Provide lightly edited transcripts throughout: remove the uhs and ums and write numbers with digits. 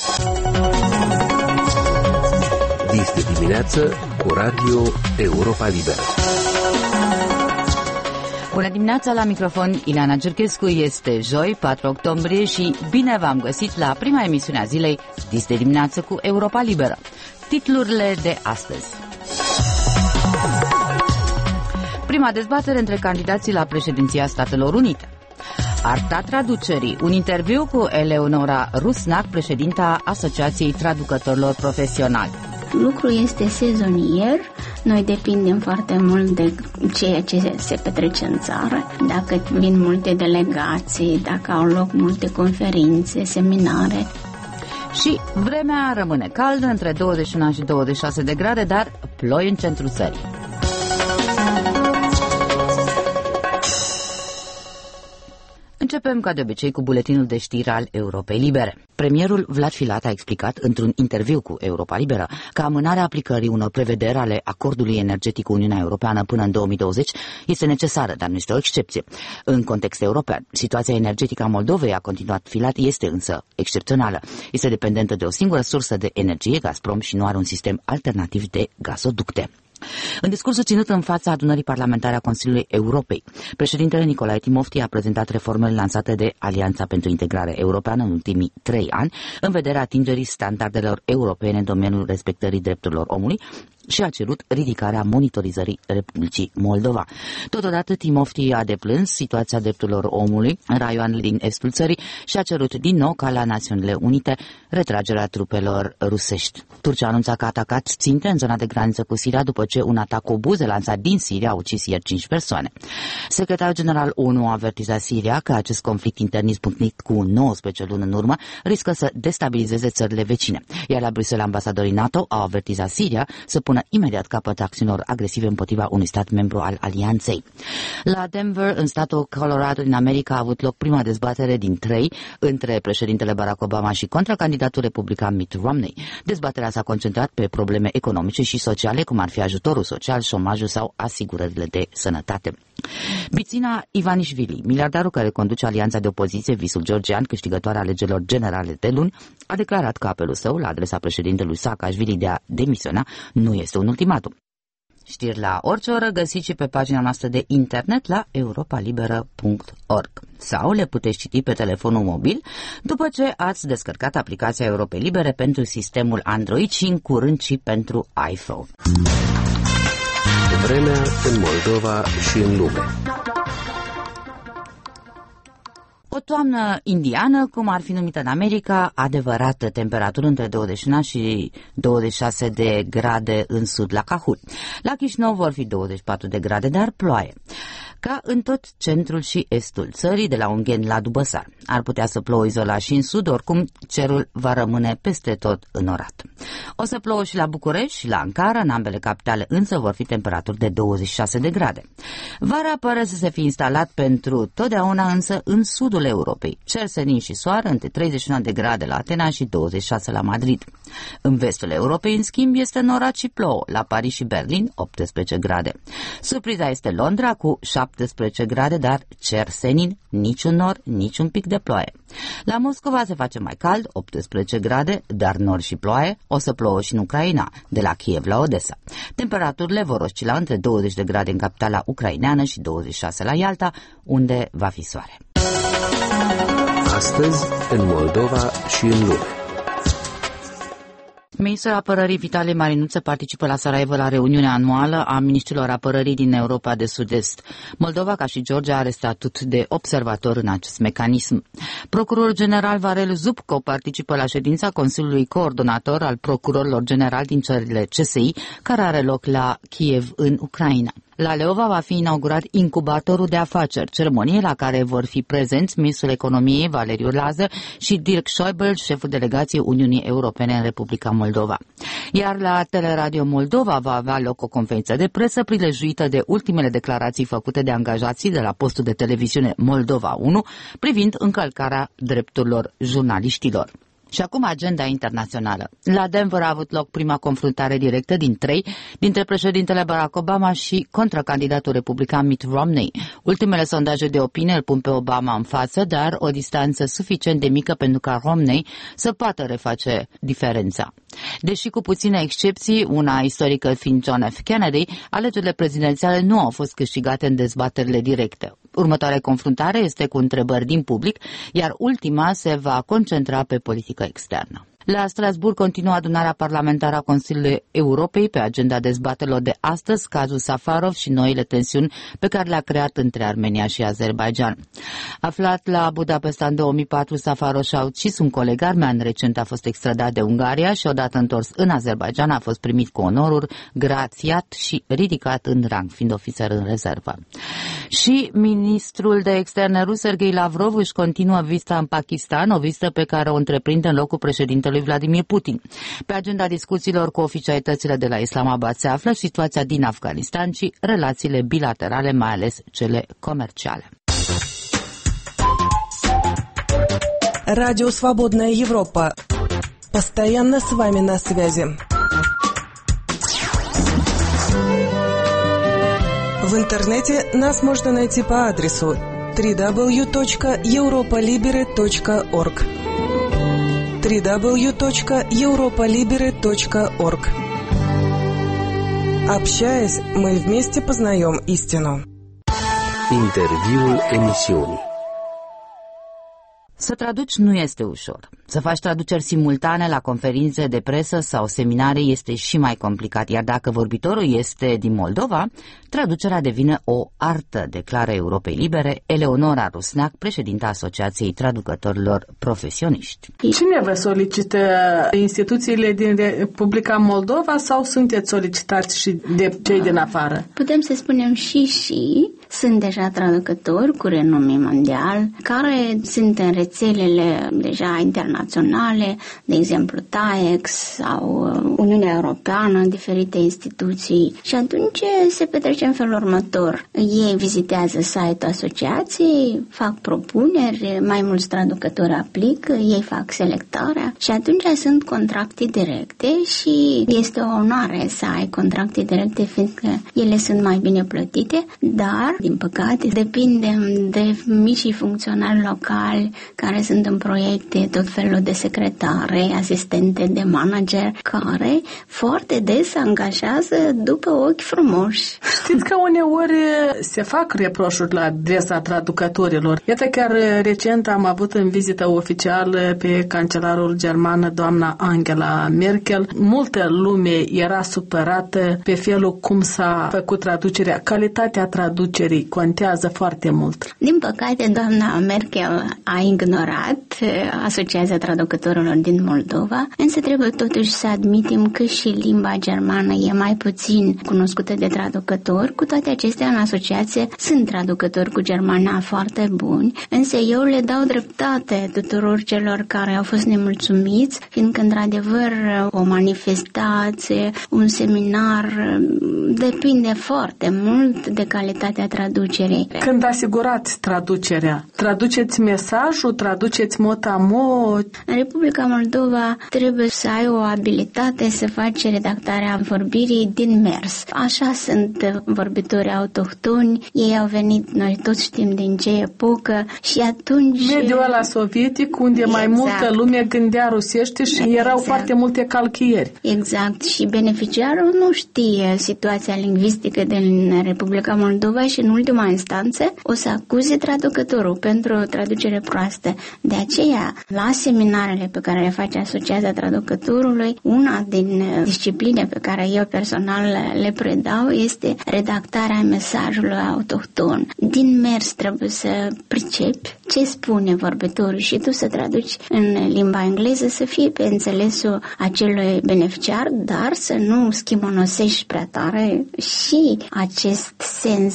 Dis de dimineață cu Radio Europa Liberă. Bună dimineața, la microfon Ileana Gerchescu. Este joi, 4 octombrie și bine v-am găsit la prima emisiune a zilei Dis de dimineață cu Europa Liberă. Titlurile de astăzi. Prima dezbatere între candidații la președinția Statelor Unite. Arta traducerii. Un interviu cu Eleonora Rusnac, președinta Asociației Traducătorilor Profesionali. Lucrul este sezonier, noi depindem foarte mult de ceea ce se petrece în țară, dacă vin multe delegații, dacă au loc multe conferințe, seminare. Și vremea rămâne caldă, între 21 și 26 de grade, dar ploi în centrul țării. Începem ca de obicei cu buletinul de știri al Europei Libere. Premierul Vlad Filat a explicat într-un interviu cu Europa Liberă că amânarea aplicării unor prevederi ale acordului energetic cu Uniunea Europeană până în 2020 este necesară, dar nu este o excepție. În context european, situația energetică a Moldovei, a continuat Filat, este însă excepțională. Este dependentă de o singură sursă de energie, Gazprom, și nu are un sistem alternativ de gazoducte. În discursul ținut în fața adunării parlamentare a Consiliului Europei, președintele Nicolae Timofti a prezentat reformele lansate de Alianța pentru Integrare Europeană în ultimii 3 ani, în vederea atingerii standardelor europene în domeniul respectării drepturilor omului, și a cerut ridicarea monitorizării Republicii Moldova. Totodată, Timofti a deplâns situația drepturilor omului în raioanele din estul țării și a cerut din nou ca la Națiunile Unite retragerea trupelor rusești. Turcia anunța că a atacat ținte în zona de graniță cu Siria după ce un atac obuz lansat din Siria a ucis ieri 5 persoane. Secretarul general ONU a avertizat Siria că acest conflict intern izbucnit cu 19 luni în urmă riscă să destabilizeze țările vecine. Iar la Bruxelles, ambasadorii NATO au avertizat Siria să pună imediat capăt acțiunilor agresive împotriva unui stat membru al Alianței. La Denver, în statul Colorado din America, a avut loc prima dezbatere din 3 între președintele Barack Obama și contracandidatul republican Mitt Romney. Dezbaterea s-a concentrat pe probleme economice și sociale, cum ar fi ajutorul social, șomajul sau asigurările de sănătate. Bițina Ivanișvili, miliardarul care conduce alianța de opoziție Visul Georgian, câștigătoarea alegerilor generale de luni, a declarat că apelul său la adresa președintelui Saakashvili de a demisiona nu este un ultimatum. Știri la orice oră găsiți și pe pagina noastră de internet la europalibera.org sau le puteți citi pe telefonul mobil după ce ați descărcat aplicația Europei Libere pentru sistemul Android și în curând și pentru iPhone. Vremea în Moldova și în lume. O toamnă indiană, cum ar fi numită în America, adevărată, temperatură între 21 și 26 de grade în sud la Cahul. La Chișinău vor fi 24 de grade, dar ploaie. Ca în tot centrul și estul țării, de la Ungheni la Dubăsar. Ar putea să plouă izolat și în sud, oricum cerul va rămâne peste tot înorat. O să plouă și la București și la Ankara, în ambele capitale însă vor fi temperaturi de 26 de grade. Vara pare să se fi instalat pentru totdeauna însă în sudul Europei. Cer senin și soare între 31 de grade la Atena și 26 la Madrid. În vestul Europei, în schimb, este înorat și plouă, la Paris și Berlin 18 grade. Surpriza este Londra cu 17 grade, dar cer senin, niciun nor, niciun pic de ploaie. La Moscova se face mai cald, 18 grade, dar nor și ploaie. O să plouă și în Ucraina, de la Kiev la Odessa. Temperaturile vor oscila între 20 de grade în capitala ucraineană și 26 la Ialta, unde va fi soare. Astăzi, în Moldova și în lume. Ministrul Apărării Vitalie Marinuță participă la Sarajevo la reuniunea anuală a ministrilor apărării din Europa de Sud-Est. Moldova, ca și Georgia, are statut de observator în acest mecanism. Procurorul general Varel Zubco participă la ședința Consiliului Coordonator al procurorilor generali din țările CSI, care are loc la Kiev, în Ucraina. La Leova va fi inaugurat incubatorul de afaceri, ceremonie la care vor fi prezenți ministrul economiei Valeriu Lază și Dirk Schäuble, șeful delegației Uniunii Europene în Republica Moldova. Iar la Teleradio Moldova va avea loc o conferință de presă prilejuită de ultimele declarații făcute de angajații de la postul de televiziune Moldova 1 privind încălcarea drepturilor jurnaliștilor. Și acum agenda internațională. La Denver a avut loc prima confruntare directă din 3 dintre președintele Barack Obama și contracandidatul republican Mitt Romney. Ultimele sondaje de opinie îl pun pe Obama în față, dar o distanță suficient de mică pentru ca Romney să poată reface diferența. Deși cu puține excepții, una istorică fiind John F. Kennedy, alegerile prezidențiale nu au fost câștigate în dezbaterile directe. Următoarea confruntare este cu întrebări din public, iar ultima se va concentra pe politică externă. La Strasbourg continuă adunarea parlamentară a Consiliului Europei pe agenda dezbaterilor de astăzi, cazul Safarov și noile tensiuni pe care le-a creat între Armenia și Azerbaidjan. Aflat la Budapesta în 2004, Safarov și-a ucis un coleg armean, recent a fost extradat de Ungaria și odată întors în Azerbaidjan a fost primit cu onoruri, grațiat și ridicat în rang, fiind ofițer în rezervă. Și ministrul de externe rus, Sergei Lavrov, își continuă vizita în Pakistan, o vizită pe care o întreprinde în locul președintelui Vladimir Putin. Pe agenda discuțiilor cu oficialitățile de la Islamabad se află situația din Afganistan și relațiile bilaterale, mai ales cele comerciale. Радио «Свободная Европа». Постоянно с вами на связи. В интернете нас можно найти по адресу www.europolibere.org www.europolibere.org. Общаясь, мы вместе познаем истину. Interviul emisiunii. Să traduci nu este ușor. Să faci traduceri simultane la conferințe de presă sau seminarii este și mai complicat, iar dacă vorbitorul este din Moldova, traducerea devine o artă, declară Europei Libere Eleonora Rusnac, președinta Asociației Traducătorilor Profesioniști. Cine vă solicită? Instituțiile din Republica Moldova sau sunteți solicitați și de cei din afară? Putem să spunem și. Sunt deja traducători cu renume mondial, care sunt în rețelele deja internaționale, de exemplu TAEX sau Uniunea Europeană, diferite instituții. Și atunci se petrece în felul următor. Ei vizitează site-ul asociației, fac propuneri, mai mulți traducători aplică, ei fac selectarea și atunci sunt contracte directe și este o onoare să ai contracte directe, fiindcă ele sunt mai bine plătite, dar din păcate, depindem de micii funcționari locali care sunt în proiecte, tot felul de secretare, asistente de manager, care foarte des angajează după ochi frumoși. Știți că uneori se fac reproșuri la adresa traducătorilor. Iată, chiar recent am avut în vizită oficială pe cancelarul germană, doamna Angela Merkel. Multă lume era supărată pe felul cum s-a făcut traducerea. Calitatea traducerii contează foarte mult. Din păcate, doamna Merkel a ignorat Asociația Traducătorilor din Moldova, însă trebuie totuși să admitem că și limba germană e mai puțin cunoscută de traducători. Cu toate acestea, în asociație sunt traducători cu germana foarte buni, însă eu le dau dreptate tuturor celor care au fost nemulțumiți, fiindcă, într-adevăr, o manifestație, un seminar depinde foarte mult de calitatea traducerii. Când asigurați traducerea, traduceți mesajul, traduceți mot-a-mot? În Republica Moldova trebuie să ai o abilitate să faci redactarea vorbirii din mers. Așa sunt vorbitorii autohtoni, ei au venit, noi toți știm din ce epocă și atunci... Mediul ăla sovietic, unde mai multă lume gândea rusește și erau foarte multe calchieri. Exact, și beneficiarul nu știe situația lingvistică din Republica Moldova și în ultima instanță o să acuze traducătorul pentru o traducere proastă. De aceea, la seminarele pe care le face Asociația Traducătorului, una din discipline pe care eu personal le predau este redactarea mesajului autohton. Din mers trebuie să pricepi ce spune vorbitorul și tu să traduci în limba engleză, să fie pe înțelesul acelui beneficiar, dar să nu schimonosești prea tare și acest sens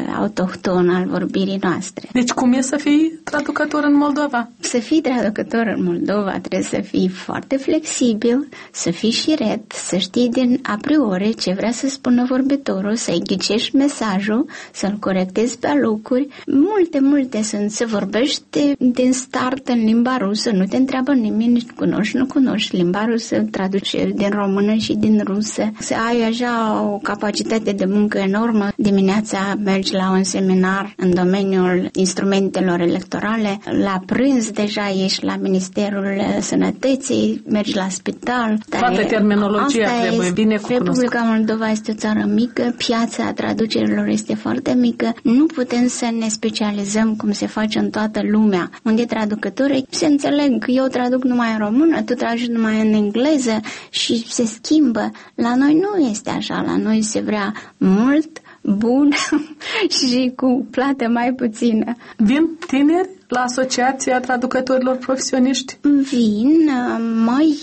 autohton al vorbirii noastre. Deci cum e să fii traducător în Moldova? Să fii traducător în Moldova trebuie să fii foarte flexibil, să fii șiret, să știi din a priori ce vrea să spună vorbitorul, să-i ghicești mesajul, să-l corectezi pe alocuri. Multe sunt. Să vorbești din start în limba rusă, nu te întreabă nimeni, cunoști, nu cunoști limba rusă, traduceri din română și din rusă. Să ai așa o capacitate de muncă enormă. Dimineața mergi la un seminar în domeniul instrumentelor electorale, la prânz deja ești la Ministerul Sănătății, mergi la spital. Toată terminologia trebuie bine cunoscută. Republica Moldova este o țară mică, piața traducerilor este foarte mică, nu putem să ne specializăm cum se face în toată lumea, unde traducătorii se înțeleg, eu traduc numai în română, tu traduci numai în engleză și se schimbă. La noi nu este așa, la noi se vrea mult, bun și cu plată mai puțină. Vin tineri la Asociația Traducătorilor Profesioniști? Vin mai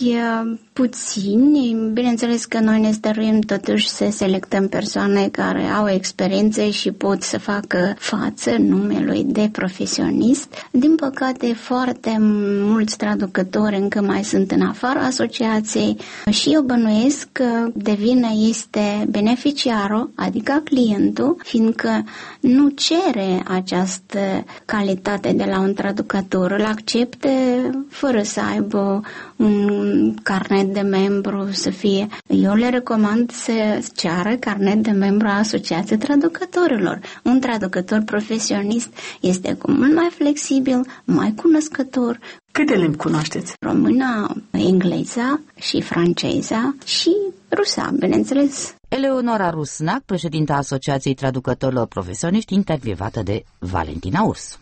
puțini. Bineînțeles că noi ne stăruim totuși să selectăm persoane care au experiențe și pot să facă față numelui de profesionist. Din păcate, foarte mulți traducători încă mai sunt în afara asociației și eu bănuiesc că de vină este beneficiarul, adică clientul, fiindcă nu cere această calitate de la un traducător, îl accepte fără să aibă un carnet de membru să fie. Eu le recomand să ceară carnet de membru a Asociației Traducătorilor. Un traducător profesionist este cu mult mai flexibil, mai cunoscător. Câte limbi cunoașteți? Româna, engleza și franceza și rusa, bineînțeles. Eleonora Rusnac, președinta Asociației Traducătorilor Profesioniști, intervievată de Valentina Urs.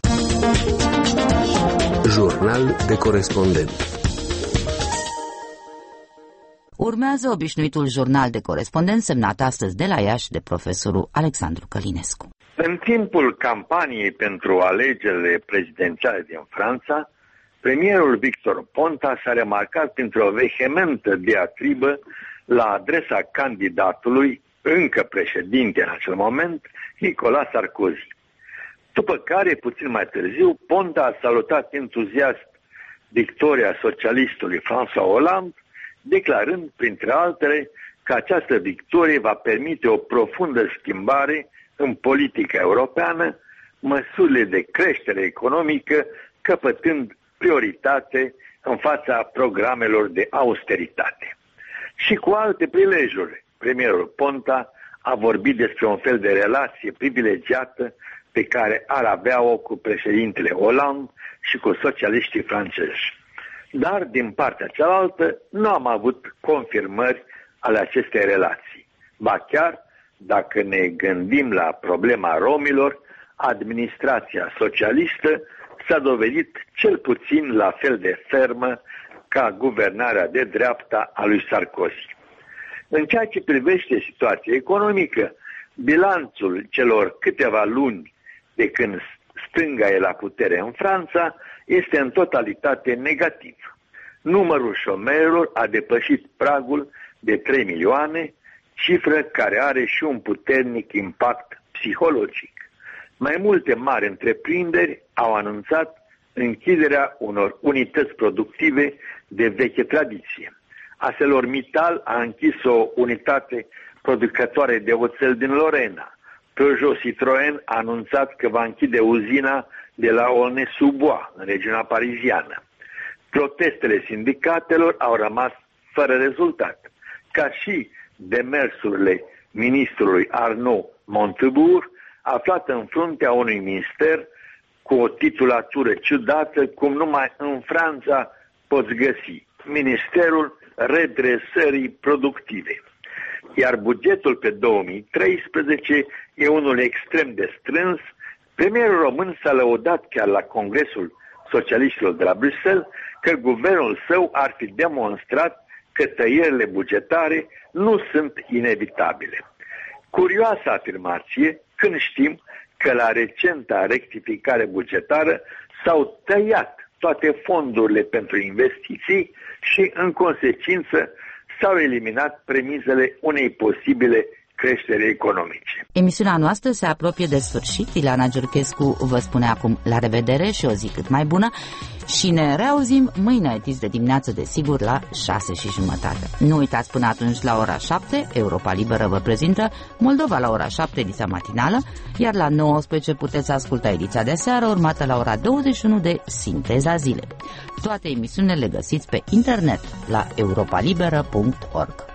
Jurnal de corespondent. Urmează obișnuitul jurnal de corespondent semnat astăzi de la Iași de profesorul Alexandru Călinescu. În timpul campaniei pentru alegerile prezidențiale din Franța, premierul Victor Ponta s-a remarcat printr-o vehementă diatribă la adresa candidatului, încă președinte în acel moment, Nicolas Sarkozy. După care, puțin mai târziu, Ponta a salutat entuziast victoria socialistului François Hollande, declarând, printre altele, că această victorie va permite o profundă schimbare în politica europeană, măsurile de creștere economică căpătând prioritate în fața programelor de austeritate. Și cu alte prilejuri, premierul Ponta a vorbit despre un fel de relație privilegiată pe care ar avea-o cu președintele Hollande și cu socialiștii francezi. Dar, din partea cealaltă, nu am avut confirmări ale acestei relații. Ba chiar, dacă ne gândim la problema romilor, administrația socialistă s-a dovedit cel puțin la fel de fermă ca guvernarea de dreapta a lui Sarkozy. În ceea ce privește situația economică, bilanțul celor câteva luni de când stânga e la putere în Franța este în totalitate negativ. Numărul șomerilor a depășit pragul de 3 milioane, cifră care are și un puternic impact psihologic. Mai multe mari întreprinderi au anunțat închiderea unor unități productive de veche tradiție. ArcelorMittal a închis o unitate producătoare de oțel din Lorena. Peugeot Citroën a anunțat că va închide uzina de la Aulnay-sous-Bois, în regiunea pariziană. Protestele sindicatelor au rămas fără rezultat, ca și demersurile ministrului Arnaud Montebourg, aflat în fruntea unui minister cu o titulatură ciudată, cum numai în Franța poți găsi, Ministerul Redresării Productive. Iar bugetul pe 2013 e unul extrem de strâns. Premierul român s-a lăudat chiar la Congresul Socialiștilor de la Bruxelles că guvernul său ar fi demonstrat că tăierile bugetare nu sunt inevitabile. Curioasă afirmație când știm că la recenta rectificare bugetară s-au tăiat toate fondurile pentru investiții și, în consecință, s-au eliminat premisele unei posibile creșterii economice. Emisiunea noastră se apropie de sfârșit. Ileana Giurchescu vă spune acum la revedere și o zi cât mai bună și ne reauzim mâine, tis de dimineață, desigur, la 6:30. Nu uitați, până atunci, la ora 7, Europa Liberă vă prezintă Moldova la ora 7, ediția matinală, iar la 19 puteți asculta ediția de seară, urmată la ora 21 de Sinteza Zilei. Toate emisiunile le găsiți pe internet la europalibera.org.